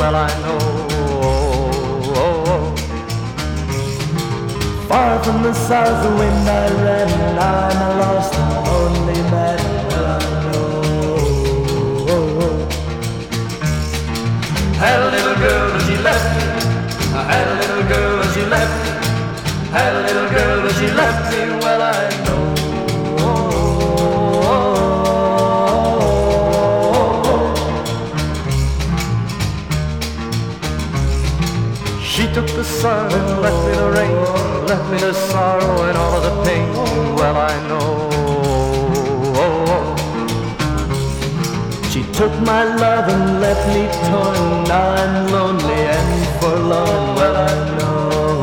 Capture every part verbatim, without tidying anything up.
well I know. Far from the south the wind I ran, and I'm a lost and lonely man, well I know. Had a little girl and she left me. I had a little girl and she left me. Had a little girl and she left me, well I know. She took the sun and left me the rain, left me the sorrow and all of the pain, well I know. She took my love and left me torn, now I'm lonely and forlorn, well I know.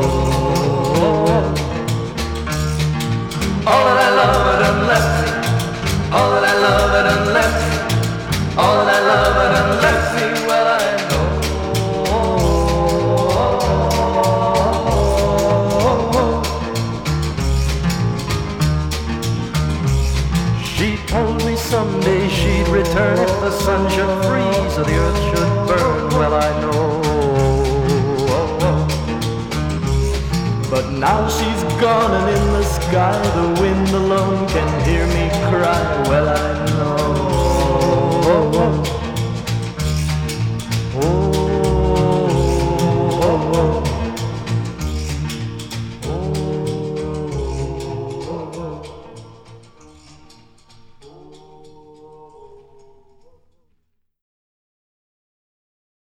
All that I love had done left me, all that I love had done left me, all that I love had done left me, well I know. She told me someday she'd return if the sun should freeze or the earth should burn, well I know. But now she's gone and in the sky the wind alone can hear me cry, well I know.